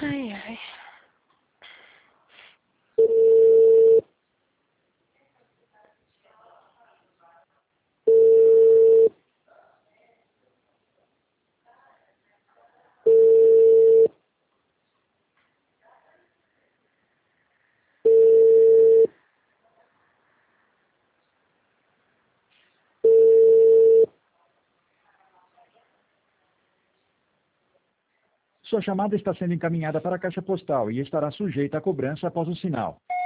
Ai, ai. Sua chamada está sendo encaminhada para a caixa postal e estará sujeita a cobrança após o sinal.